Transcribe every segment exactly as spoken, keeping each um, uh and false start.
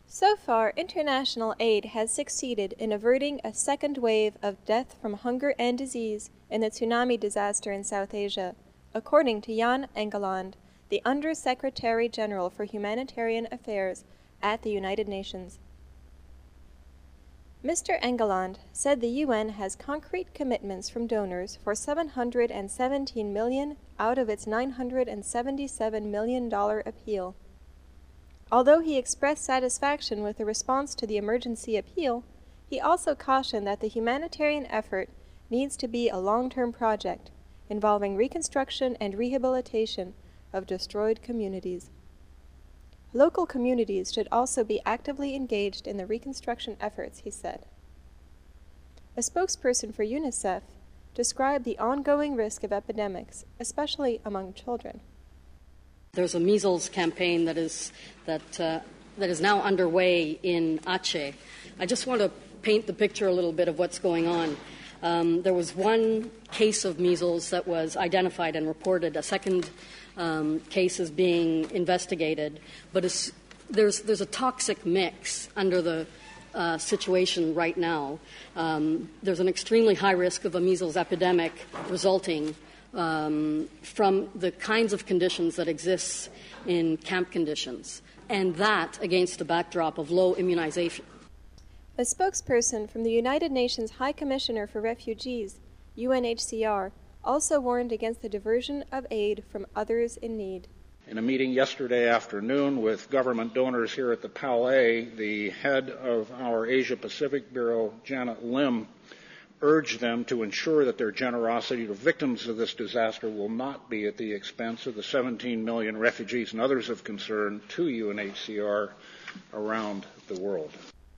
So far, international aid has succeeded in averting a second wave of death from hunger and disease in the tsunami disaster in South Asia, according to Jan Egeland, the Under-Secretary General for Humanitarian Affairs at the United Nations. Mister Egeland said the U N has concrete commitments from donors for seven hundred seventeen million dollars out of its nine hundred seventy-seven million dollars appeal. Although he expressed satisfaction with the response to the emergency appeal, he also cautioned that the humanitarian effort needs to be a long-term project involving reconstruction and rehabilitation of destroyed communities. Local communities should also be actively engaged in the reconstruction efforts, he said. A spokesperson for UNICEF described the ongoing risk of epidemics, especially among children. There's a measles campaign that is that uh, that is now underway in Aceh. I just want to paint the picture a little bit of what's going on. Um, there was one case of measles that was identified and reported. A second um, case is being investigated. But it's, there's there's a toxic mix under the uh, situation right now. Um, there's an extremely high risk of a measles epidemic resulting Um, from the kinds of conditions that exist in camp conditions, and that against a backdrop of low immunization. A spokesperson from the United Nations High Commissioner for Refugees, U N H C R, also warned against the diversion of aid from others in need. In a meeting yesterday afternoon with government donors here at the Palais, the head of our Asia-Pacific Bureau, Janet Lim, urge them to ensure that their generosity to victims of this disaster will not be at the expense of the seventeen million refugees and others of concern to U N H C R around the world.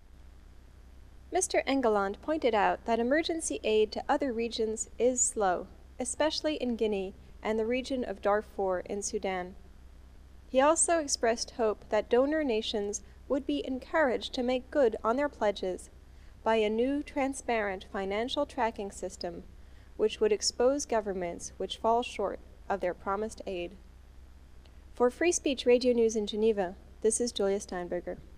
Mister Egeland pointed out that emergency aid to other regions is slow, especially in Guinea and the region of Darfur in Sudan. He also expressed hope that donor nations would be encouraged to make good on their pledges by a new, transparent financial tracking system which would expose governments which fall short of their promised aid. For Free Speech Radio News in Geneva, this is Julia Steinberger.